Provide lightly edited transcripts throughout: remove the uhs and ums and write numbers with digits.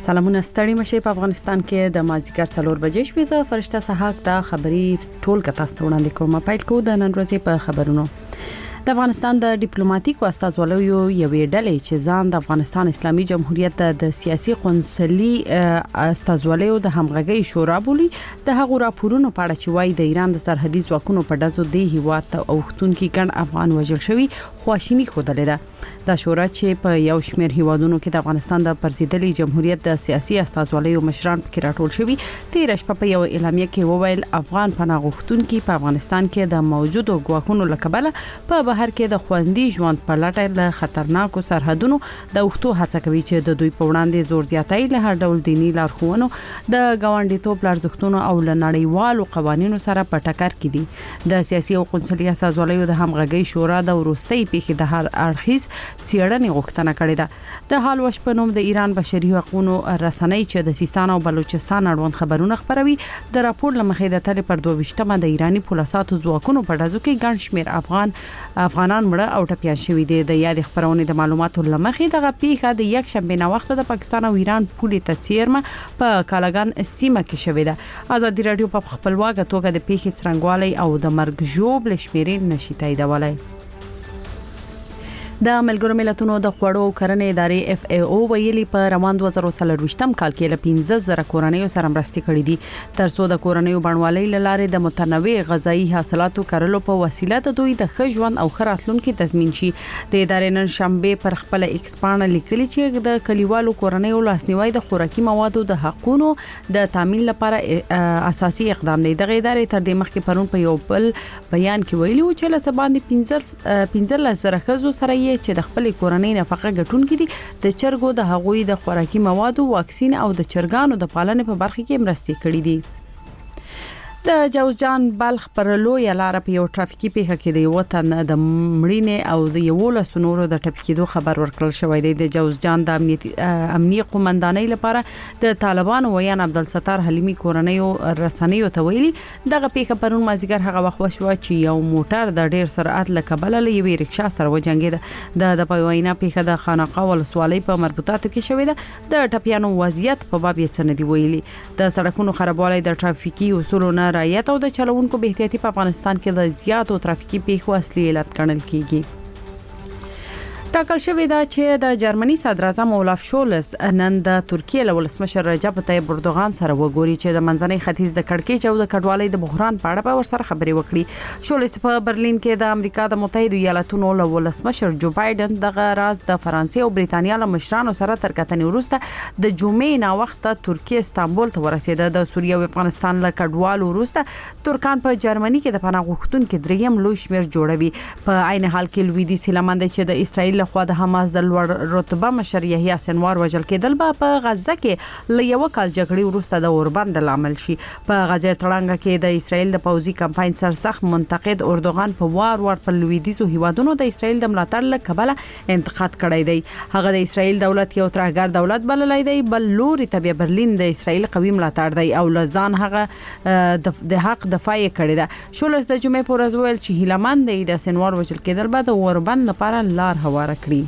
سلامونه ستړي مشه په افغانستان کې د مازیګر 4 بجې شوې زه فرشته صحاک د خبري ټول کتا ستوړاندې کوم پایل کو د نن ورځې په خبرونو د افغانستان د ډیپلوماټیکو استازولیو یوې ډلې چې ځان د افغانستان اسلامي جمهوریت د سیاسي قونسلي استازولیو د همغږي شورا بولی د هغو راپورونو په اړه چې وايي د ایران د سرحدي ځواکونو په دزو دی هیواد ته اوختونکو ګڼ افغان وژل شوی خواشینی خوده ده د شورا چې په یو شمېر هیوادونو کې د افغانستان د پرزیدلي جمهوریت د سیاسي استازولیو مشران پکې راټول شوی تیر شپه په یو اعلامیه کې وویل افغان پناه غوښتونکو په افغانستان کې د موجودو ګواښونو لکبله په بهر کې د خوندي ژوند په لټه له خطرناکو سرحدونو د اوختو هڅه کوي چې د دوی په وړاندې زور زیاتای له هر ډول دینی لارښوونو د ګاونډیتوب لارښتونو او لنړیوالو قوانینو سره په ټکر کې دي د سیاسي او قونسلي استازولیو د همغږي شورا د وروستي پیښې د هر اړخیز څېړنې غوښتنه کړې ده د حال وش په نوم د ایران بشري حقوقو رسنۍ چې د سیستان او بلوچستان اړوند خبرونه خبروي د راپور لمخې د تل پر 22مه د ایرانی پولیساتو ځواکونو په دزو کې ګڼ شمېر افغانان مړه او ټپيان شوي دي د یاد خبرونه د معلوماتو لمخې دغه پیښه د یک شنبه نه وخت د پاکستان او ایران پولې ته چیرمه په کالاګان سیمه کې شوې ده ازادي رادیو په خپلواکه توګه د پیښې څرنګوالي او د مرګ جوړ لشمیرې نشي تاییدولای د ملګرو ملتونو د خوړو او کرنې ادارې FAO ویلي په روان 2024م کال کې له 15,000 کورنیو سره مرستې کړې دي ترڅو د کورنیو بڼوالۍ لاره د متنوع غذایی حاصلاتو کارولو په وسیله د دوی د ښه ژوند او ښه راتلونکي تضمین شي د ادارې نن شنبه پر خپل ایکس پاڼه لیکلي چې د کلیوالو کورنیو لاسنیوي د خوراکي موادو د حقوقو د تامین لپاره اساسي اقدام دی د ادارې تر دې مخکې پرون په یو بل بیان کې ویلي و چې له باندې 15,000 خزو سره چې د خپل کورنۍ نفقه ګټونکې دي د چرګو د هغوی د خوراکي موادو واکسین او د چرګانو د پالنې په برخه کې مرستې کړې دي د جوزجان بلخ پر لوی لار په یو ټرافیکي پیښه کې د وطن د مړینې او د یو لسنورو د ټپکېدو خبر ورکړل شوی دی د جوزجان د امنیتي قومندانۍ لپاره د طالبانو ویان عبدالستار حلیمی کورنیو رسنیو ته ویلي دغه پیښه پرون مازیګر هغه وخت وشو چې یو موټر د ډیر سرعت لکبل له یوې رکشا سره وجنګید د پوینا پیښه د خانقاه ولسوالۍ په مربوطاتو کې شوې ده د ټپیانو وضعیت په باب یې څه ندی ویلي د سړکونو خرابوالی د ټرافیکي اصولو رعایت او د چلوونکو به احتیاطي په افغانستان کې د زیاتو ټرافیکي پیښو اصلي علت ګڼل کیږي ټاکل شوې ده چې د جرمني صدر اعظم اولاف شولز نن د ترکیه له ولسمشر رجب طیب اردوغان سره وګوري چې د منځنۍ ختیځ د کړکېچ او د کډوالۍ د بحران په اړه ورسره خبرې وکړي شولز په برلین کې د امریکا د متحده ایالاتونو له ولسمشر جو بایدن دغه راز د فرانسې او بریتانیا له مشرانو سره تر کتنې وروسته د جمعې نه وخت ترکیه استانبول ته ورسېده د سوریه او افغانستان له کډوالو وروسته ترکان په جرمني کې د پناه غوښتونکو دریم لوی شمیر جوړوي په عین حال کې لویدیځ هیلمند چې د اسرایل خو د حماس د لوړ رتبه مشر یحیی سنوار وژل کېدل په غزه کې له یو کال جګړې وروسته د اوربند لامل شي په غزه تړانګه کې د اسرایل د پوځي کمپاین سرسخت منتقد اردوغان په وار په لویدیځو هیوادونو د اسرایل د ملاتړ لپاره انتقاد کړی دی هغه د اسرایل دولت یو ترهګر دولت بللی دی بل لوري ته برلین د اسرایل قوي ملاتړ دی او لزان هغه د حق دفاع کړی ده شولز د جمعې پر ورځ ویل چې هیلمند دی د سنوار وژل کېدل بعد اوربند لپاره لار هواره کړی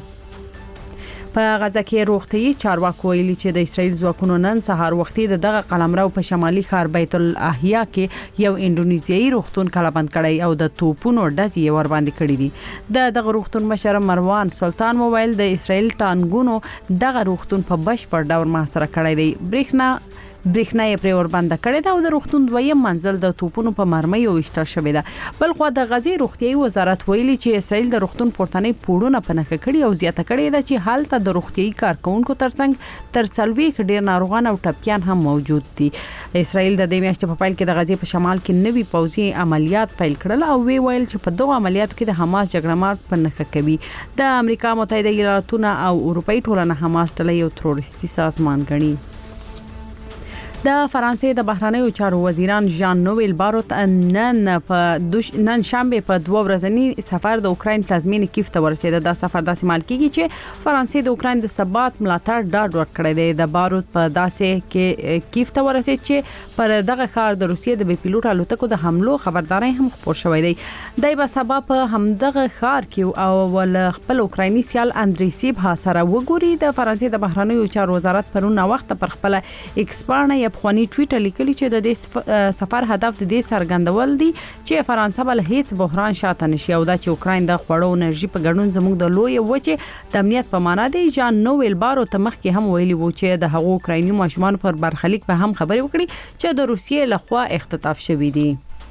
په غزه کې روغتي چارواکو ویلي چې د اسرایل ځواکونو نن سهار وختي دغه قلمرو په شمالي ښار بیت الاحیا کې یو انډونیزیایي روغتون کلابند کړی او د توپونو ډزې ور باندې کړې دي دغه روغتون مشر مروان سلطان موبایل د اسرایل ټانګونو دغه روغتون په بشپړ ډول محاصره کړی دی برېښنا یې پر ور باندې کړې ده او د روغتون دویم منزل د توپونو په مرمۍ وشتل شوې ده بل خو د غزې روغتي وزارت ویلي چې اسرایل د روغتون پورتنۍ پوړونه پنهخه کړي او زیاته کړې ده چې حالت د روغتي کارکونکو ترڅنګ تر څلوي ډیر ناروغان او ټپيان هم موجود دي اسرایل د دې میاشتې په پیل کې د غزې په شمال کې نوي پوځي عملیات پیل کړل او ویل چې په دوه عملیاتو کې د حماس جګړه مار پنهخه کوي د امریکا متحده ایالاتونو او اروپאי ټولنه حماس ډله یو تروریستي سازمان ګڼي د فرانسې د بهرنیو چارو وزیران ژان نویل باروت نن شنبه په 2 ورځنی سفر د اوکرين پلازمینې کیف ته ورسېد. دا سفر داسې مال کیږي چې فرانسې د اوکرين د ثبات ملاتړ ډاډ ورکړی دی. د باروت په داسې کې کیف ته ورسېد چې پر دغه ښار د روسیې د بي پيلوټ الوتکو د حملو خبرداري هم خبر شوې دی. دای په سبب همدغه ښار کې او ول خپل اوکرایني سیال اندریسیب ها سره وګوري. د فرانسې د بهرنیو چارو وزارت پرونه وخت پر خپل ایکس باندې یو خواني ټویټر لیکلی چې د دې سفر هدف د دې څرګندول دي چې فرانسه بل هیڅ بحران شاته نشي او دا چې اوکراین د خوړو انرژي په ګډون زموږ د لوی وچه د امنیت په معنا دی. ژان نویل بارو ته مخکې هم ویلي وو چې د هغو اوکرایني ماشومان پر برخلیک په هم خبرې وکړي چې د روسیې لخوا اختطاف شوی دي.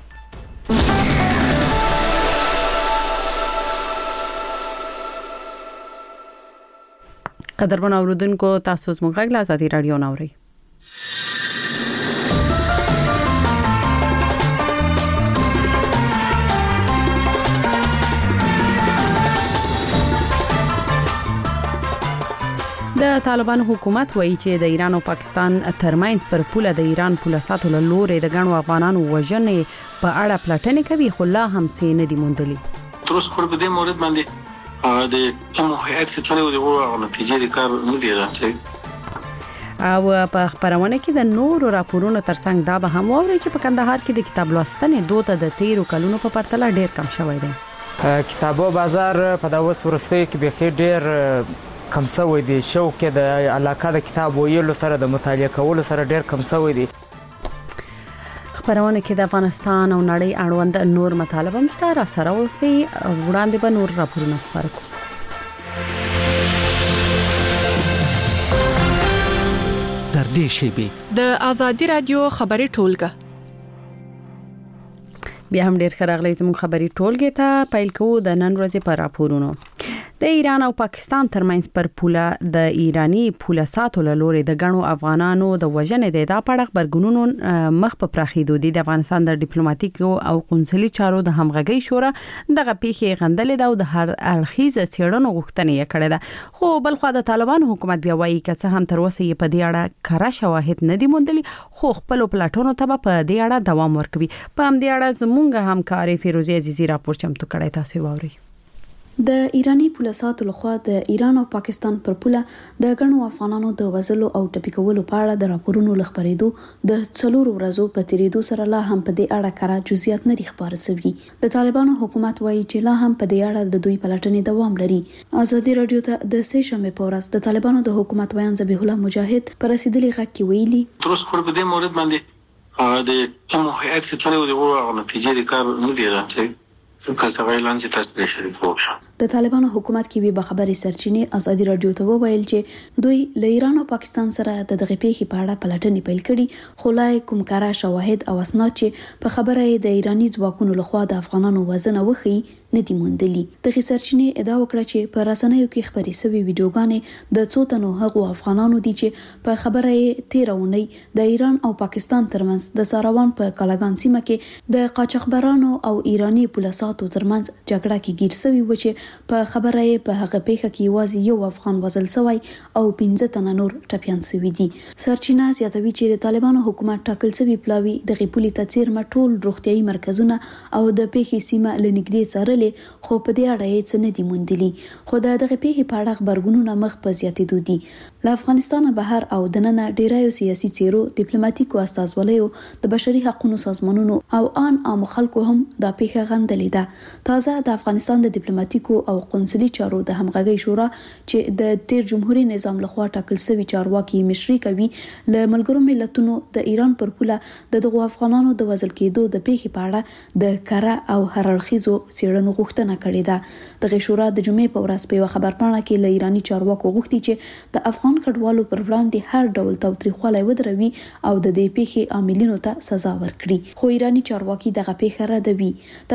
قدرمن اوریدونکو تاسو زموږ غږ له ازادي رادیو ناوړي. د طالبانو حکومت وایي چې د ایران او پاکستان ترمنځ پر پوله د ایران پوله ساتلو لوري د غنو افغانانو وژنې په اړه پلټنې کوي خو لا هم څه نه دي موندلي. تر اوسه په دې مورد باندې د کوم هیئت څخه د نتیجې د کار نه دی راځي او په خبرونه کې د نورو راپورونو ترڅنګ دا به هم ووري چې په کندهار کې د کتاب لوستنې دوته د 13 کلونو په پرتله ډیر کم شوی دی. کتابو بازار په داوس ورسته کې به ډیر کم شوی دی. شوق د علاقه د کتاب ویلو سره د مطالعه کولو سره ډیر کم شوی دی. خبرونه کې د افغانستان او نړۍ اړوند نور مطالبه مشته را سره اوسي وړاندې به نور راپورونه خبرو. تر دې شی د ازادي رادیو خبري ټولګه بیا هم ډیر خراغلی زموږ خبري ټولګه ته پیل کوو د نن ورځې پر راپورونو. د ایران او پاکستان ترمنځ پر پوله د ایرانی پوله ساتلو لوري د غنو افغانانو د وژنې د دا پړق برګونونو مخ په پراخېدو دي. د افغانستان د ډیپلوماټیک او قونسلي چارو د همغږي شورا دغه پیښې غندلې ده او د هر اړخیز څېړنو غوښتنه یې کړې ده. خو بل خو د طالبان حکومت بیا وایي چې هم تر اوسه یې په دې اړه کره شواهد نه دي موندلي خو خپل پلاټونو ته په دې اړه دوام ورکوي. په هم دې اړه زموږ همکاري فیروزي عزیزي راپور چمتو کړی تاسو واورئ. د ایرانی پوله ساتلو لخوا د ایران او پاکستان پر پوله د غنو افغانانو د وژلو او ټپي کولو په اړه د راپورونو لخبرېدو د 4 ورځو په تیریدو سره لا هم په دې اړه کره جزئیات نه خبر شوي. د طالبانو حکومت وایي چې لا هم په دې اړه د دوی پلټنې دوام لري. ازادي رادیو ته د سې شنبه په ورځ د طالبانو د حکومت ویان ذبیح الله مجاهد پر رسیدلي غږ کې ویلي تر اوسه په دې مورد باندې د کوم هیئت څخه د نتیجې د کار نه دی راځي د طالبانو حکومت کې به خبري سرچینې ازادي رادیو ته وویل چې دوی له ایران او پاکستان سره د دغه پیښې په اړه پلټنې پیل کړي خو لا کوم کارا شواهد او اسناد چې په خبره د ایرانی ځواکونو لخوا د افغانانو وژنه وخی نه دي موندلي. دغه سرچینې ادعا وکړه چې په رسنیو کې خبري شوی ویډیوګانې د څو تنو هغو افغانانو دي چې په خبره یې 13 اونۍ د ایران او پاکستان ترمنځ د ساروان په کالاګان سیمه کې د قاچاقبرانو او ایرانی پولیسو ترمنځ جګړه کې گیر شوی و چې په خبره یې په هغه پیښه کې یوازې یو افغان وژل شوی او 15 تنه نور ټپيان شوي دي. سرچینه زیاتوي چې د طالبانو حکومت ټاکل شوی پلاوی د غپولي تاثیر مټول روغتيایي مرکزونه او د پیښې سیمه لنګدې څارلې خو په دې اړه هیڅ نه دي موندلي. خو دغه پیښې په اړه خبرګونونه مخ په زیاتېدو دي. له افغانستان بهر او د نن ډیرایو سیاسي چیرو ډیپلوماټیکو استازولیو د بشري حقوقو سازمانونو او عام خلکو هم د پیښه غندلې ده. تازه د افغانستان د ډیپلوماټیکو او قونسلي چارو د همغږي شورا چې د تیر جمهوریت نظام لخوا ټاکل شوی چارواکي مشري کوي له ملګرو ملتونو د ایران پر پوله د دغو افغانانو د وژل کېدو د پیښې په اړه د کره او هررخیزو څېړنو غوښتنه کړې ده. دغه شورا د جمعې په ورځ په خبرپاڼه کې له ایرانی چارواکو غوښتي چې د افغان کډوالو پر وړاندې هر ډول تاوتریخوالی ودروي او د دې پیښې عاملینو ته سزا ورکړي. خو ایرانی چارواکي دغه پیښه ردوي. د افغانستان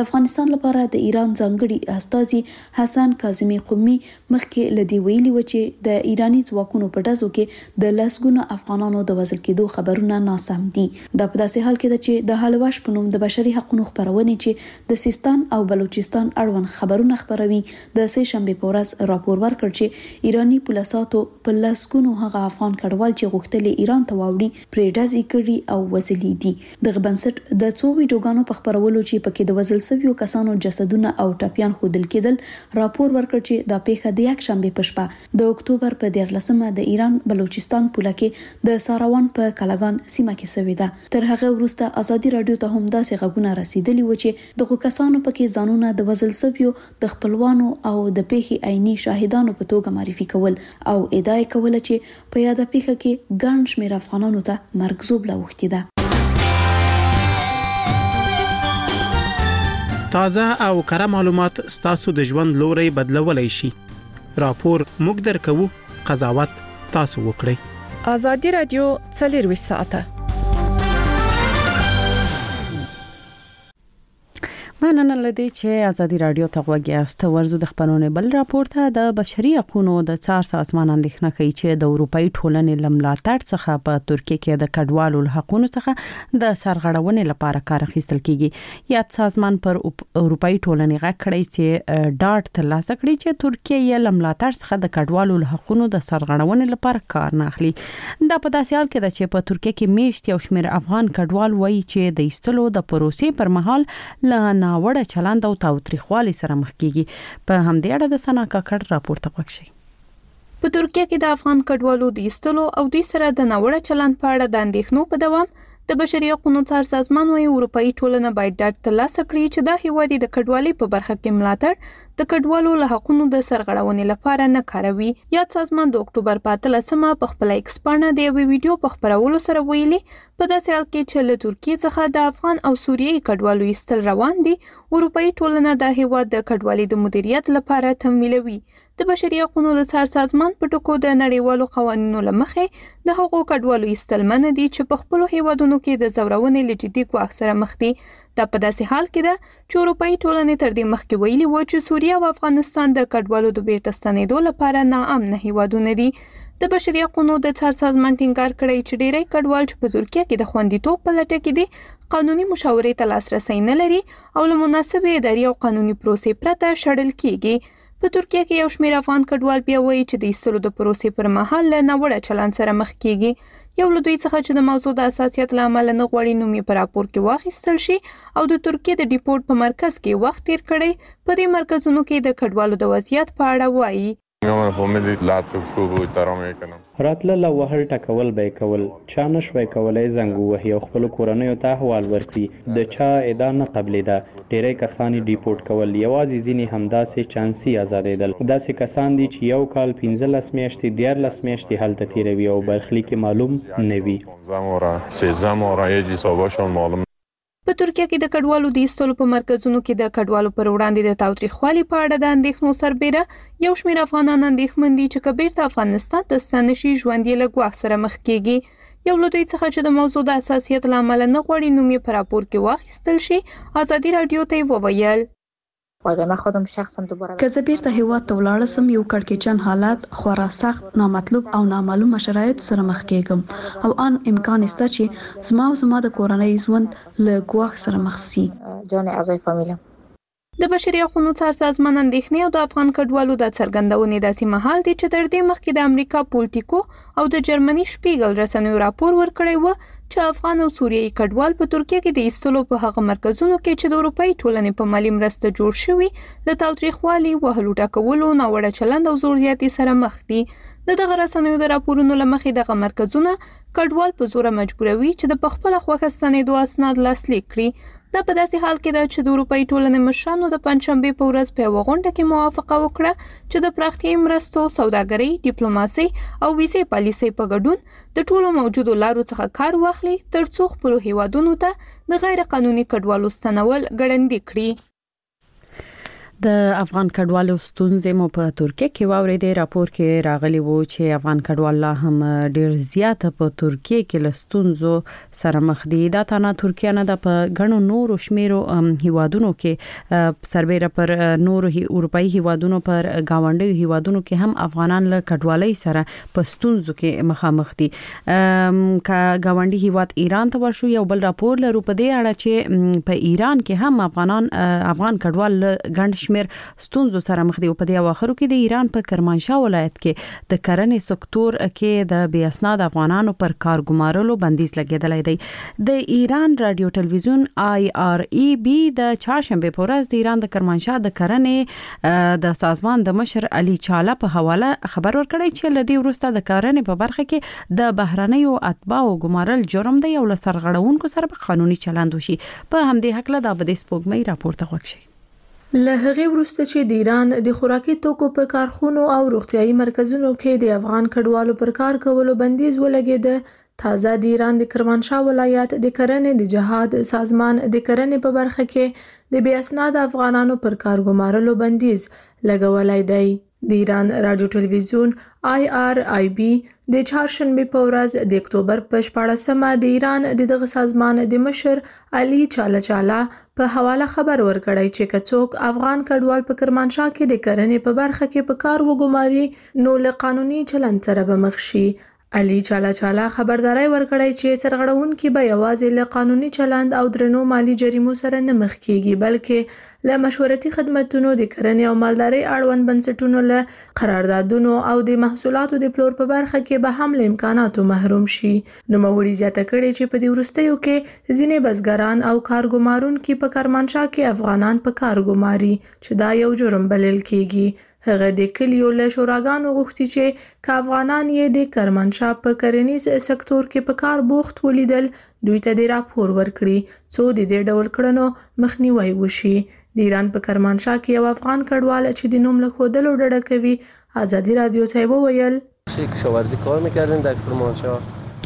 لپاره د ایران ځانګړي استازي حسن کاظمی قومي مخکې لدی ویلي و چې د ایرانی ځواکونو په ډزو کې د لسګونو افغانانو د وژل کېدو خبرونه ناسم دي. دا په داسې حال کې ده چې د حلواش په نوم د بشري حقوقو خبرونه چې د سیستان او بلوچستان اړوند خبرونه خبروي د سه شنبه په ورځ راپور ورکړ چې ایرانی پولیساتو په لاسګونو هغه افغان کډوال چې غوښتل ایران ته واوړي پرې ډزې کړي او وزلي دي. دغه بنسټ د څو ویډیوګانو په خبرولو چې پکې د وزل شویو کسانو جسدونه او ټاپیان ښودل کېدل راپور ورکړ چې دا پیښه د یک شنبه په شپه د اکتوبر په 14مه د ایران بلوچستان پوله کې د ساروان په کلاګان سیمه کې شوې ده. تر هغه وروسته ازادي رادیو ته هم داسې غږونه رسیدلی و چې دغه کسانو پکې ځانونه د وزل شویو د خپلوانو او د پیښې عیني شاهدانو په توګه معرفي کول او ادعا کوله چې په یاده پیښه کې ګڼ شمېر افغانانو ته مرګ زوبله اوښتې ده. تازه او کره معلومات ستاسو د ژوند لوري بدلولای شي. راپور موږ درکوو، قضاوت تاسو وکړئ. ازادي رادیو 24 ساعته. مننه لدی چې ازادي رادیو ته وګیاست. ورزو د خبرونه بل راپورته د بشري حقوقو د څار سازمان اندېښنه کوي چې د اروپאי ټولنې لملاتړ څخه په ترکیه کې د کډوالو حقوقو څخه د سرغړونې لپاره کار اخیستل کیږي. یاد سازمان پر اروپאי ټولنې غږ کړی چې ډاټ ترلاسه کړي چې ترکیه یې لملاتړ څخه د کډوالو حقوقو د سرغړونې لپاره کار نه اخلي. دا په داسې حال کې ده چې په ترکیه کې میشت یو شمېر افغان کډوال وایي چې د ایستلو د پروسې پر مهال له وړه چلند او تاوتریخوالي سره مخ کیږي. په همدې اړه د سنا کاکړ راپور ته وښی. په ترکیه کې د افغان کډوالو د ایستلو او دوی سره د ناوړه چلند په اړه د اندېښنو په دوام د بشري حقوقو څار سازمان وايي اروپאי ټولنه باید ډاټ ترلاسه کړي چې دا هیواد د کډوالۍ په برخه کې ملاتړ د کډوالو له حقوقو د سرغړونې لپاره نه کاروي. یاد سازمان د اکتوبر په 13مه په خپل ایکس باندې د یو ویډیو په خبرولو سره ویلي په داسې حال کې چې له ترکیه څخه د افغان او سوریایي کډوالو ایستل روان دي، اروپאי ټولنه د هیواد د کډوالۍ د مدیریت لپاره تمویلوي. د بشري حقوقو د څار سازمان په ټکو د نړیوالو قوانینو لمخې د هغو کډوالو ایستل منع دي چې په خپل هیوادونو کې د زورونې له جدي ګواښ سره مخ دي. دا په داسې حال کې ده چې اروپאי ټولنې تر دې مخکې ویلي و چې سوریه او افغانستان د کډوالو د بیرته ستنېدو لپاره ناامنه هیوادونه دي. د بشري حقوقو د څار سازمان ټینګار کړی چې ډېری کډوال چې په ترکیه کې د خوندیتوب په لټه کې دي قانوني مشاورې ته لاسرسی نه لري او له مناسبې اداري او قانوني پروسې پرته شړل کیږي. په ترکیه کې یو شمېر افغان کډوال بیا وایي چې د ایستلو د پروسې پر مهال له ناوړه چلند سره مخ کیږي. یو له دوی څخه چې د موضوع د حساسیت له امله نه غواړي نوم یې په راپور کې واخیستل شي او د ترکیه د ډیپورټ په مرکز کې وخت تیر کړی، په دې مرکزونو کې د کډوالو د وضعیت په اړه وایي. راتلل او وهل ټکول به کول، چا نشوي کولای زنګ وهي او خپل کورنیو ته احوال ورکړي. د چا ادعا نه قبلېده. ډېری کسان ډیپورټ کول، یوازې ځینې همداسې چانسي آزادېدل. داسې کسان دي چې یو کال 15 میاشتې 14 میاشتې هلته تیروي او برخلیک معلوم نه وي. په ترکیه کې د کډوالو د ایستلو په مرکزونو کې د کډوالو پر وړاندې د تاوتریخوالي په اړه د اندېښنو سربېره یو شمېر افغانان اندېښمن دي چې که بیرته افغانستان ته ستانه شي ژوند یې له ګواښ سره مخ کیږي. یو له دوی څخه چې د موضوع د حساسیت له امله نه غواړي نوم یې په راپور کې واخیستل شي، ازادي رادیو ته یې وویل. که زه بیرته هیواد ته ولاړ سم یو کړکېچن حالات خورا سخت، نامطلوب او نامعلومه شرایطو سره مخ کېږم او ان امکان شته چې زما د کورنۍ ژوند له ګواښ سره مخ شي. د بشري حقوقو څار سازمان اندېښنې او د افغان کډوالو د څرګندونې داسې مهال دي چې تر دې مخکې د امریکا پولټیکو او د جرمني شپیګل رسنیو راپور ورکړی و چې افغان او سوریایي کډوال په ترکیه کې د ایستلو په هغه مرکزونو کې چې د اروپאי ټولنې په مالي مرسته جوړ شوي له تاوتریخوالي، وهلو ټکولو، ناوړه چلند او زور زیاتي سره مخ دي. دغه رسنیو د راپورونو له مخې دغه مرکزونه کډوال په زوره مجبوروي چې د پخپله خوښه ستنېدو اسناد لاسلیک کړي. دا په داسې حال کې ده چې د اروپאי ټولنې مشرانو د پنځشنبې په ورځ په یوه غونډه کې موافقه وکړه چې د پراختیایي مرستو، سوداګرۍ، ډیپلوماسۍ او ویزې پالیسۍ په ګډون د ټولو موجودو لارو څخه کار واخلي ترڅو خپلو هیوادونو ته د غیر قانوني کډوالو ستنول ګړندي کړي. د افغان کډوالو ستونزې مو په ترکیه کې واورېدې. راپور کې راغلی وو چې افغان کډوال لا هم ډېر زیات په ترکیه کې له ستونزو سره مخ دي. دا تنه ترکیه نه د په غنو نورو شمیرو هیوادونو کې سربېره پر نورو اروپאי هیوادونو پر گاونډي هیوادونو کې هم افغانان له کډوالۍ سره په ستونزو کې مخامخ دي. کا گاونډي هیواد ایران ته ورشو یو بل راپور لرو په دې اړه چې په ایران کې هم افغان کډوال ګڼ شمیر ستونزو سره مخ دي. په دې اواخرو کې د ایران په کرمانشاه ولایت کې د کرنې سکتور کې د بې اسناد افغانانو پر کار ګمارلو بندیز لګیدلی دی. د ایران رادیو ټلویزیون IREB د چهارشنبه په ورځ د ایران د کرمانشاه د کرنې د سازمان د مشر علي چاله په حواله خبر ورکړی چې لدی ورسته د کرنې په برخه کې د بهرنیو اتباعو ګمارل جرم دی او له سرغړونکو سره قانوني چلند وشي. په همدې حق له د بده سپوږمۍ راپورته وکړي. له هغه وروسته چې د ایران د خوراکي توکو په کارخونو او روغتيایي مرکزونو کې د افغان کډوالو پر کار کولو بندیز ولګید، تازه د ایران د کرمانشاه ولایت د کرنې د جهاد سازمان د کرنې په برخه کې د بې اسناد افغانانو پر کار ګمارلو بندیز لګولای دی. د ایران رادیو ټلویزیون IRIB د چهارشنبه په ورځ د اکتوبر په 14مه د ایران دغه سازمان د مشر علي چاله په حواله خبر ورکړی چې کڅوک افغان کډوال په کرمانشاه کې د کرنې په برخه کې په کار وګماري نو له قانوني چلند سره به مخ شي. علي چاله خبرداري ورکړی چې سرغړونکي به یوازې له قانوني چلند او درنو مالی جریمو سره نه مخ کیږي بلکې له مشورتي خدماتونو د کرنې او مالدارۍ اړوند بنسټونو له قراردادونو او د محصولاتو د پلور په برخه کې به هم له امکاناتو محروم شي. نو موري زیاته کړي چې په دې وروستیو کې ځینې بزګران او کارګمارونکي په کرمانشاه کې افغانان په کار ګماري چې دا یو جرم بلل کیږي. هغه د کلیو له شوراګانو غوښتي چې که افغانان یې د کرمانشاه په کرنیز سکتور کې په کار بوخت ولیدل دوی ته د راپور ورکړي څو د دې ډول کړنو مخنیوي وشي. د ایران په کرمانشاه کې یو افغان کډوال چې د نوم له ښودلو ډډه کوي آزادي رادیو ته وویل کشاورزی کار میکردیم در کرمانشاه.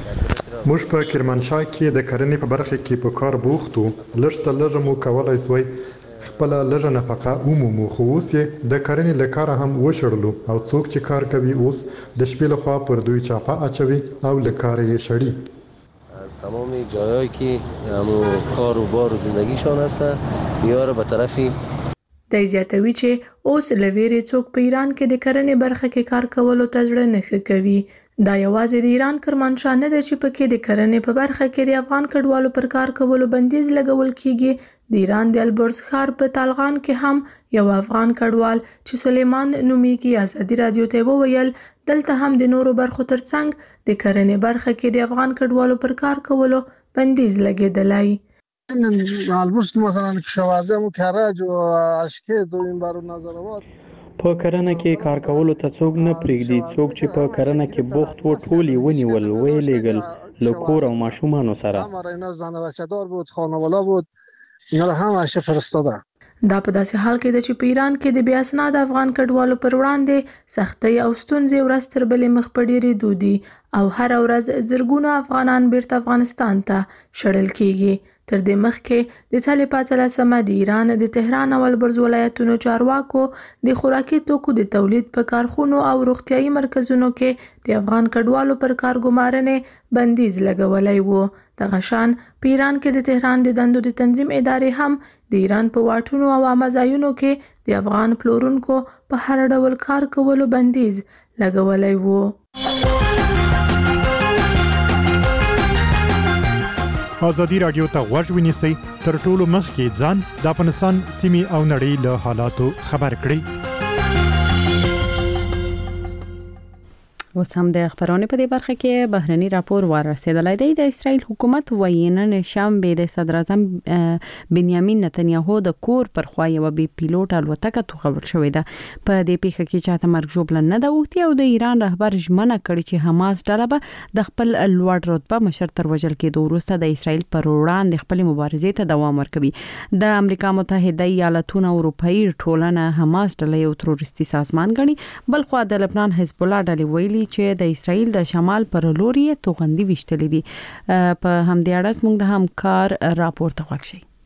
موږ په کرمانشاه کې د کرنې په برخه کې په کار بوخت وو. لږ څه لږ مو کولای سوی خپل لږه نفقه عمومو خو اوس یې د کرنې له کاره هم وشړلو او څوک چې کار کوي اوس د شپې لخوا پر دوی چاپه اچوي او له کاره یې شړي. از تمام جایهایی که همو کار و بار و زندگیشان هستن بیاره به طرفی د زیاتوي چې اوس لویری څوک په ایران کې د کرنې برخه کې کار کولو ته ځړ نه کوي. دا یوازې د ایران کرمانشاه نه ده چې پکې د کرنې په برخه کې د افغان کډوالو پر کار کولو بندیز لګول کیږي. د ایران د البرز ښار په طالغان کې هم یو افغان کډوال چې سلیمان نومیږي آزادي رادیو ته وویل دلته هم د نورو برخو ترڅنګ د کرنې برخه کې د افغان کډوالو پر کار کولو بندیز لګیدلی. البرز مثلا کشاورزی مو کرج و اشکید و این برو نظروات په کرنه کې کار کولو ته څوک نه پریږدي. څوک چې په کرنه کې بوخت و ټولي ونیول ویې لېږل له کور او ماشومانو سره. اینا زن بچه دار بود خانواده بود اینا هم همیشه فرستادن. دا په داسې حال کې ده چې په ایران کې د بې اسناد افغان کډوالو پر وړاندې سختۍ او ستونزې ورځ تر بلې مخ په ډېرېدو دي او هر ورځ زرګونه افغانان بیرته افغانستان ته شړل کیږي. تر دې مخکې د څلې په 13مه د ایران د تهران او البرز ولایتونو چارواکو د خوراکي توکو د تولید په کارخونو او روغتيایي مرکزونو کې د افغان کډوالو پر کار ګمارنې بندیز لګولای وو. دغه شان په ایران کې د تهران د دندو د تنظیم ادارې هم د ایران په واټونو او عامه ځایونو کې د افغان پلورونکو په هر ډول کار کولو بندیز لګولای وو. آزادي رادیو ته غوږ ونیسئ تر ټولو مخکې ځان د افغانستان سیمې او نړۍ له حالاتو خبر کړئ. اوس هم د خبرونې په دې برخه کې بهرني راپور ورسېدلی دی. د اسرائیل حکومت وایي نن شنبه د صدر اعظم بنیامین نتنیاهو د کور پر خوا یو بي پیلوټ الوتکه توغول شوې ده. په دې پیښه کې چاته مرګ ژوبله نه ده اوښتې او د ایران رهبر ژمنه کړې چې حماس ډله به د خپل لوړ رتبه مشر تر وژل کېدو وروسته د اسرائیل پر وړاندې خپل مبارزې ته دوام ورکوي. د امریکا متحده ایالاتونو اروپאי ټولنه حماس ډله یو تروریستي سازمان ګڼي. بلخوا د لبنان حزب الله ډلې ویلي چې د اسرائیل د شمال پر لوري توغندي وشتلې دي. په همدې اړه موږ د همکار راپور ته وښیو.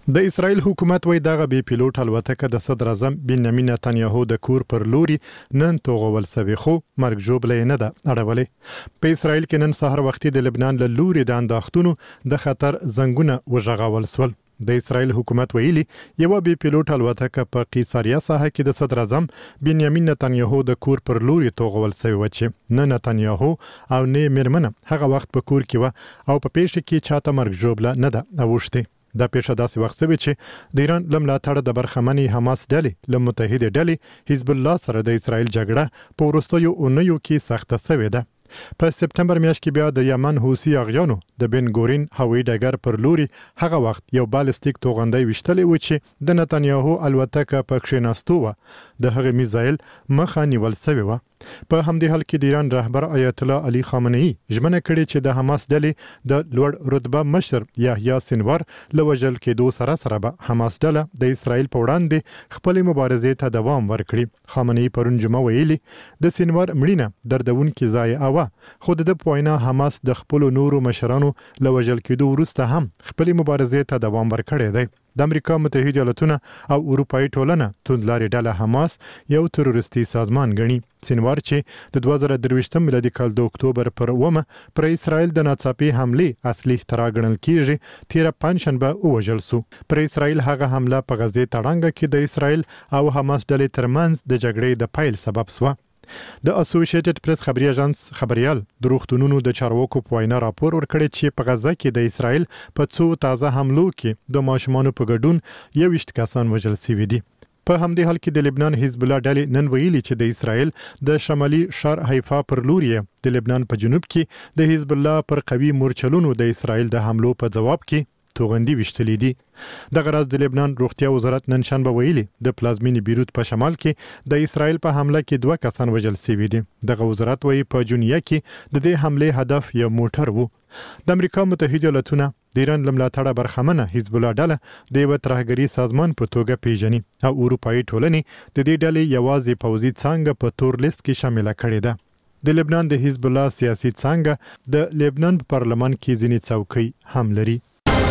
د اسرایل حکومت وایي دغه بې پیلوټ الوتکه د صدر اعظم بنیامین نتانیاهو د کور پر لوري نن توغول سوي خو مرګ ژوبله نه ده اړولې. په اسرایل کې نن سهار وختي د لبنان له لوري د انداختونو د خطر زنګونه وژغول سول. د اسرایل حکومت ویلي یو بې پیلوټ الوتکه په قیصریه ساحه کې د صدر اعظم بنیامین نتانیاهو د کور پر لوري توغول سوي و چې نه نتانیاهو او نه میرمنه هغه وخت په کور کې و او په پیښه کې چاته مرګ ژوبله نه ده اوښتې. دا پیښه داسې وخت شوې چې د ایران له ملاتړه د برخمنې حماس ډلې له متحده ډلې حزب الله سره د اسرایل جګړه په وروستیو اونیو کې سخته شوې ده. په سپتمبر میاشت کې بیا د یمن حوثي اغیانو د بن غورین هوایي ډګر پر لوري هغه وخت یو بالستیک توغندۍ وشتلې و چې د نتانیاهو الوتکه په کښیناستو و د هغه میزایل مخه نیول شوی و. په همدې حال کې د ایران رهبر آیت الله علي خامنه‌ای ژمنه کړې چې د حماس ډلې د لوړ رتبه مشر یحیی سنوار له وژل کېدو سره به حماس ډله د اسرایل په وړاندې خپل مبارزې ته دوام ورکړي. خامنه‌ای پرون جمعه ویلي د سنوار مړینه دردونکې ځای او خو د پوینا حماس د خپل نورو مشرانو له وژل کېدو وروسته هم خپل مبارزې ته دوام ورکړی دی. د امریکا متحده ایالاتونه او اروپאי ټولنه توندلارې ډله حماس یو تروریستي سازمان ګڼي. سنوار چې د 2023 میلادي کال د اکتوبر پر 1 پر اسرائیل د ناڅاپي حمله اصلي اختراع ګڼل کیږي. تیر پنځشنبه وژل سو. پر اسرائیل هغه حمله په غزه تړانګه کې د اسرائیل او حماس ډلې ترمنځ د جګړې د پیل سبب سو. د اسوسییټډ پریس خبري اژانس خبريال د روغتونونو د چارواکو په وینا راپور ورکړی چې په غزه کې د اسرائیل په څو تازه حملو کې د ماشومانو په ګډون 21 کسان وژل شوي دي. په همدې حال کې د لبنان حزب الله ډلې نن ویلي چې د اسرائیل د شمالي شهر حیفا پر لوري د لبنان په جنوب کې د حزب الله پر قوي مورچلونو د اسرائیل د حملو په جواب کې توغندي وشتلې دي. د غرض د لبنان روغتیا وزارت نن شنبه ویلي د پلازمینی بیروت په شمال کې د اسرائیل په حمله کې 2 کسان وژل شوي دي. د وزارت وایي په جونیه کې د دې حمله هدف یو موټر وو. د امریکا متحده ایالاتونه د ایران له ملاتړه برخمنه حزب الله ډله د یو ترهګري سازمان په توګه پیژني او اروپאי ټولنې د دې ډلې یوازې پوځي څانګه په تور لیست کې شامل کړي ده. د لبنان د حزب الله سیاسي څانګه د لبنان په پارلمان کې ځینې څوکۍ هم لري.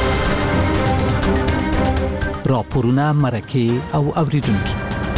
راپورونه مرکه او اوریدونکو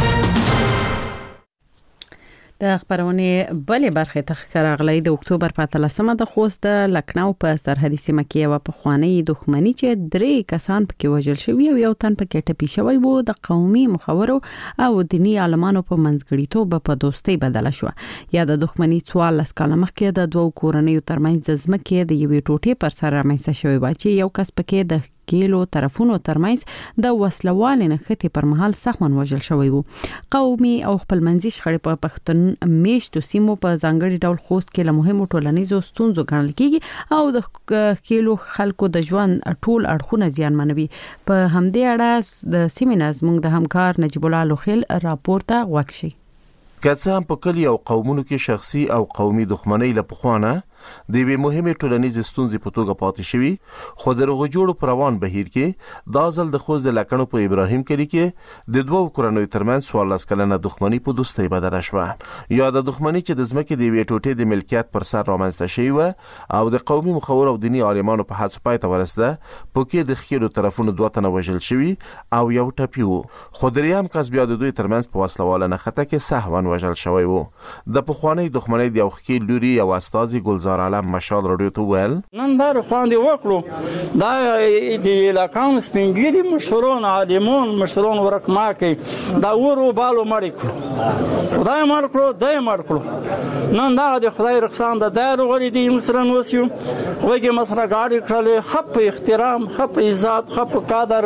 د خبرونه بلې برخه ته راغلی. د اکتوبر په 13مه د خوست د لکنو په سرحدي سیمه کې یو پخوانی دښمنی چې 3 کسان پکې وژل شوی او یو تن پکې ټپي شوی وو د قومي مخورو او دینی عالمانو په منځګړیتوب په دوستۍ بدله شو. یا د دښمنی 14 کال مخکې د دوه کورنیو ترمنځ د ځمکې د یوې ټوټې پر سر رامنځته شوی و چې یو کس پکې د کېلو طرفونو ترمنځ د وسلوال نښتې پر مهال سخمن وژل شوی وو. قومي او خپلمنځي شخړې په پښتون میشتو سیمو په ځانګړي ډول خوست کې له مهمو ټولنیزو ستونزو ګڼل کیږي او د کېلو خلکو د ژوند ټول اړخونه زیانمنوي. په همدې اړه د سیمې نظمونګ د همکار نجیب الله لوخیل راپورته وکړي. کڅه هم په کلی او قومونو کې شخصي او قومي دښمنۍ له پخوانه د یوې مهمې ټولنیزې ستونزې په توګه پاتې شوي، خو د رغو جوړو په روان بهیر کې دا ځل د خوست د لکنو په ابراهیم کلي کې د دوو کورنیو ترمنځ 14 کلنه دښمني په دوستۍ بدله شوه. یا د دښمنۍ چې د ځمکې د یوې ټوټې د ملکیت پر سر رامنځته شوې وه او د قومي مخور او دیني عالمانو په هڅو پای ته ورسېده. پکې د ښکېلو طرفونو 2 تنه وژل شوي او یو ټپي و، خو درېیم کس بیا د دوی ترمنځ په وسلواله نښته کې سهواً وژل شوی و. د پخوانۍ دښمنۍ د یو ښکېل لوري یو استازي ګلزار عالم مشال راډیو ته ویل نن دا خواندې وکړو دا د علاقان سپینګیري مشرون عالمون مشرون ورکما کوي دا ورو بالو مړ کړو خدای مړ کړو دای مړ کړو نن دا د خدای رخصان د دایره غړي دي مصرن وسیو وګي مسره گاډي کړل خپ احترام خپ عزت خپ قدر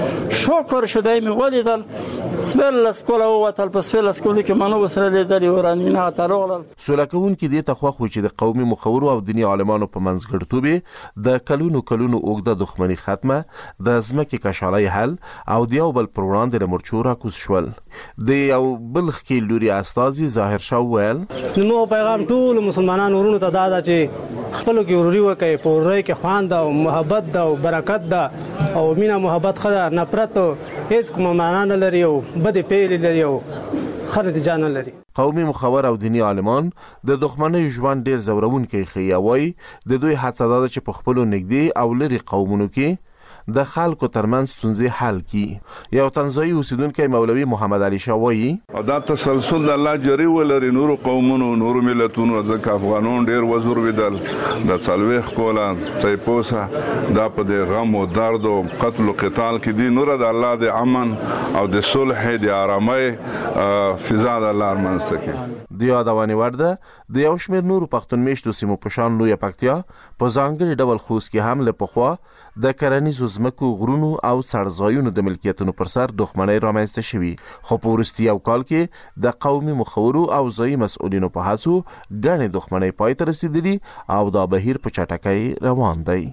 شکر شدای می ولیدل سپل سکول او وتل په سپل سکول کې منو وسره لیدل ورانی نه ترول سولکون کې دې تخوا خو چې د قومي مخور او دیني عالمانو په منځګړتوب د کلونو اوږده دښمنی ختمه د ځمکې کشالای حل او د یو بل پر وړاندې د مرچورا کوز شول. د یو بل ښکېل لوري استازي ظاهر شاه ویل نو پیغام ټول مسلمانانو ورونو ته دا ده چې خپلو کې وروري وکړي، په ورورۍ کې خواند او محبت ده او برکت ده او مینه محبت ښه ده، نفرت هیڅ کومه معنا نه لري او بدې پیلې لري او خرد جان لري. قومي مخور او دینی عالمان د دښمنۍ ژوند ډیر زورونکي خي وای د دوی هڅه ده چې په خپل نږدې او لري قومونو کې د خلکو ترمنځ ستونزې حل کړي. یو تنزانیایي اوسیدونکی مولوي محمد علي شاه وایي دا تسلسل د الله جری ولري نور قومونو نور ملتونو ځکه افغانون ډیر وزور ودل د څلويخ کولا چایپوسا دا په د غم او درد او قتل او قتال کې دي نور د الله د امن او د صلح د آرامۍ فضا د الله منځته کې. د یادونې وړ ده د یو شمېر نورو پښتون میشتو سیمو په شان لویه پکتیا په ځانګړي ډول خوست کې هم له پخوا د کرنیزو ځمکو غرونو او څړځایونو د ملکیتونو پر سر دښمنۍ رامنځته شوي، خو په وروستي یو کال کې د قومي مخورو او ځایي مسؤلینو په هڅو ګڼې دښمنۍ پای ته رسېدلي او دا بهیر په چټکۍ روان دی.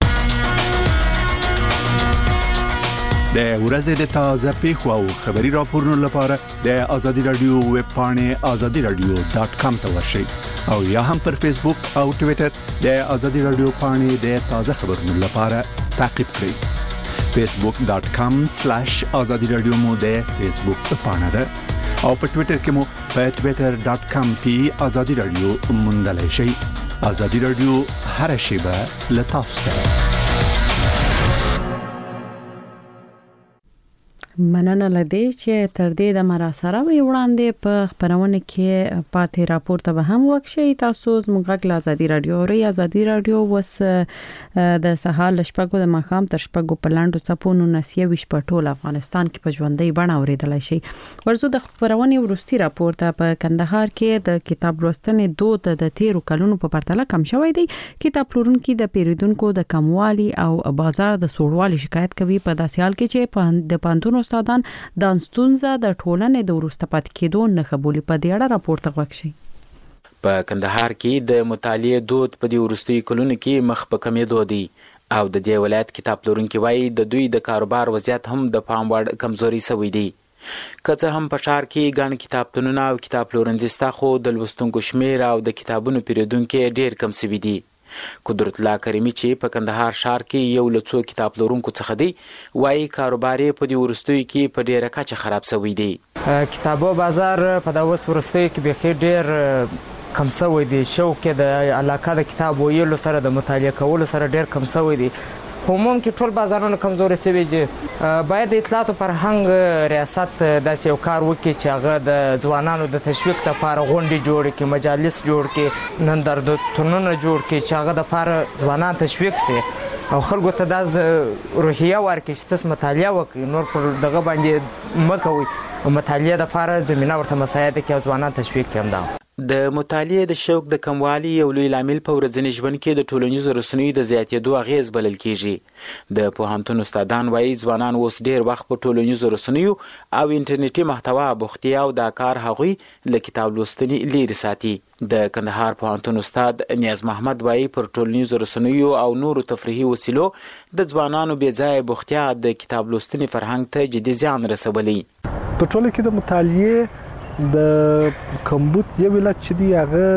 د ورځې د تازه پیښو او خبري راپورونو لپاره د آزادي رادیو ویب پاڼې azadiradio.com ته ورشئ او یا هم پر فیسبوک او ټوئیټر د آزادي رادیو پاڼې د تازه خبرونو لپاره تعقیب کړئ. facebook.com/azadiradio مو د فیسبوک پاڼه ده او په ټوئیټر کې مو په twitter.com/azadiradio موندلای شئ. آزادي رادیو هر شیبه له تاسو سره. مننه لدی چې تر دې د مراسره وی وړاندې په خبرونه کې پاتې راپور ته به هم وکشي. تاسو زموږ له آزادي رادیو او آزادي رادیو وس د سهار لشپګو د مخام تر شپګو په لاندو صپونو نسیه وش په ټول افغانستان کې په ژوندۍ بڼه اوریدل شي. ورزو د خبرونه ورستي راپور ته په کندهار کې د کتاب لوستنې دود د 13 کلونو په پرتله کم شوی دی. کتاب پلورونکو د پیریدونکو د کموالي او بازار د سوړوالي شکایت کوي په داسې حال کې چې د پانتون استادان د ستونزه د ټولنې د ورسته پات کېدو نه قبول په دې اړه راپورته وکړي. په کندهار کې د مطالعې دود په دې ورستي کلونو کې مخ په کمېدو دی او د دې ولایت کتاب پلورونکو وایي د دوی د کاروبار وضعیت هم د پام وړ کمزوري شوی دی. که څه هم په ښار کې ګڼ کتابتونونه او کتاب پلورنځي شته خو د لوستونکو شمېر او د کتابونو پیرودونکو ډېر کم شوي دي. قدرت الله کریمی چې په کندهار ښار کې یو له څو کتاب پلورونکو څخه دی وایي کاروبار یې په دې وروستیو کې په ډېره کچه خراب شوی دی. کتابو بازار په دا اوس وروستیو کې بیخي ډېر کم شوی دی. شوق د علاقه د کتاب ویلو سره د مطالعه کولو سره ډېر کم شوی دی. عموم کې ټول بازارونه کمزوري شوي دي. باید د اطلاعات او فرهنګ ریاست داسې یو کار وکړي چې هغه د ځوانانو د تشویق لپاره غونډې جوړ کړي، مجالس جوړ کړي، نندارتونونه جوړ کړي چې هغه دپاره ځوانان تشویق شي او خلکو ته دا روحیه ورکړي چې تاسو مطالعه وکړئ، نور پر دغه باندې مه کوئ. مطالعې دپاره زمینه ورته مساعده کړي او ځوانان تشویق کړي. همدا د مطالعې د شوق د کموالي یو لوی لامل په ورځني ژوند کې د ټولنیزو رسنیو د زیاتېدو اغیز بلل کېږي. د پوهنتون استادان وایي ځوانان اوس ډېر وخت په ټولنیزو رسنیو او انټرنیټي محتوا بوختي او دا کار هغوی له کتاب لوستنې لرې ساتي. د کندهار پوهنتون استاد نیاز محمد وایي پر ټولنیزو رسنیو او نورو تفریحي وسیلو د ځوانانو بې ځایه بوختیا د کتاب لوستنې فرهنګ ته جدي زیان رسولی. په ټوله کې د مطالعې د کمبود یو علت چې دی هغه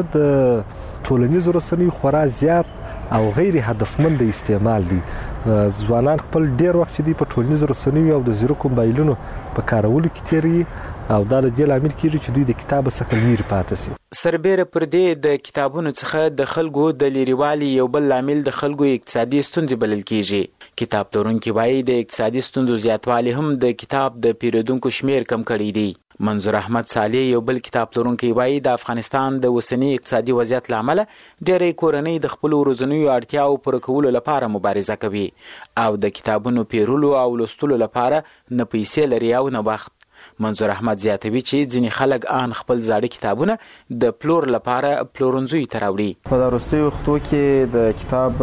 د ټولنیزو رسنیو خورا زیات او غیر هدفمند استعمال دی. ځوانان خپل ډیر وخت چې دی په ټولنیزو رسنیو او د زیرکو موبایلونو په کارولو کې تیروي او دا د دې لامل کېږي چې دوی د کتاب څخه لرې پاتې شي. سربیره پر دې د کتابونو څخه د خلکو د لرېوالي یو بل لامل د خلکو اقتصادي ستونزې بلل کېږي. کتاب پلورونکي وایي د اقتصادي ستونزو زیاتوالی هم د کتاب د پیرودونکو شمیر کم کړی دی. منظور احمد صالح یو بل کتاب پلورونکی وایي د افغانستان د اوسني اقتصادي وضعیت له امله ډېرې کورنۍ د خپلو ورځنیو اړتیاو پوره کولو لپاره مبارزه کوي او د کتابونو پیرلو او لوستلو لپاره نه پیسې لري او نه وخت. منظور احمد زیاتوي چې ځینې خلک ان خپل زاړه کتابونه د پلور لپاره پلورنځیو ته راوړي. په وروستیو وختو کې د کتاب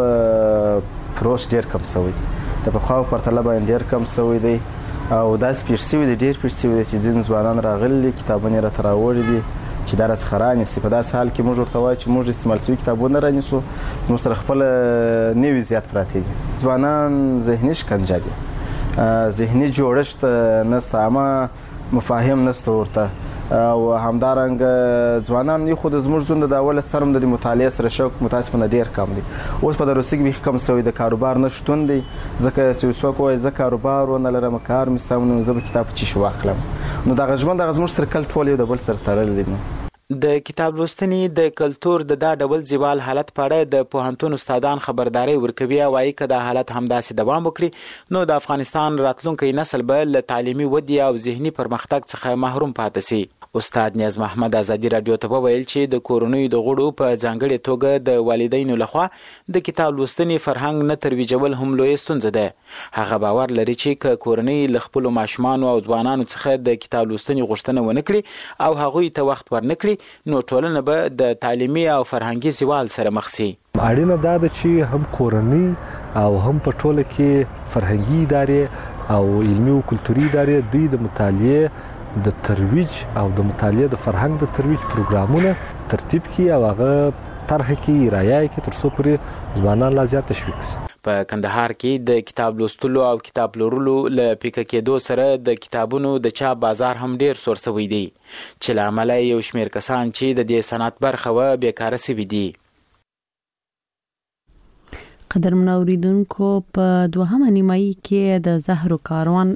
فروش ډېر کم شوی دی. د پخوا په پرتله باندې ډېر کم شوی دی او داسې پیښ شوي دي، ډېر پیښ شوي دي چې ځینې ځوانان راغلي دي کتابونه یې راته راوړي دي چې دا راڅخه رانیسي. په داسې حال کې موږ ورته وایو چې موږ استعمال شوي کتابونه رانیسو، زموږ سره خپله نوي زیات پراته دي. ځوانان ذهني شکنجه دي، ذهني جوړښت نشته، عامه مفاهیم نشته ورته او همدارنګه ځوانان یو خو د زموږ ژوند د اوله سره د مطالعې سره شوق متاسفانه ډېر کم دی. اوس په دروسي کې بیخي کم شوی د کاروبار نه شتون دی، ځکه چې څوک وایي زه کاروبار ونه لرم، کار مې سم نه، زه به کتاب په چی شو واخلم. نو دغه ژوند دغه زموږ سره کل ټول یو د بل سره تړلی دی. د کتاب لوستنې د کلتور د دا ډول زوال حالت په اړه د پوهنتون استادان خبرداري ورکوي او وايي که دا حالت همداسې دوام وکړي نو د افغانستان راتلونکی نسل به له تعلیمي ودې او ذهني پرمختګ څخه محروم پاتې سي. استاد نیاز محمد ازادي رادیو ته وویل چې د کورنیو د غړو په ځانګړې توګه د والدینو لخوا د کتاب لوستنې فرهنګ نه ترویجول هم لویه ستونزه ده. هغه باور لري چې که کورنۍ له خپلو ماشومانو او ځوانانو څخه د کتاب لوستنې غوښتنه ونه کړي او هغوی ته وخت ورنه کړي نو ټولنه به د تعلیمي او فرهنګي زوال سره مخ سي. اړینه دا ده چې هم کورنۍ او هم په ټوله کې فرهنګي ادارې او علمي او کلتوري ادارې دوی د مطالعې د ترویج او د مطالعې د فرهنګ د ترویج پروګرامونه ترتیب کړي او هغه طرح کړي رایه کړي تر څو پورې ځوانان لا زیات تشویق شي. په کندهار کې د کتاب لوستلو او کتاب پلورلو له پیکه کېدو سره د کتابونو د چاپ بازار هم ډیر سور سوی دی چې له امله یو شمېر کسان چې د دې صنعت برخه وه بیکاره سوي دي. قدرمن اوریدونکو په دوهمه نیمایي کې د زهرو کاروان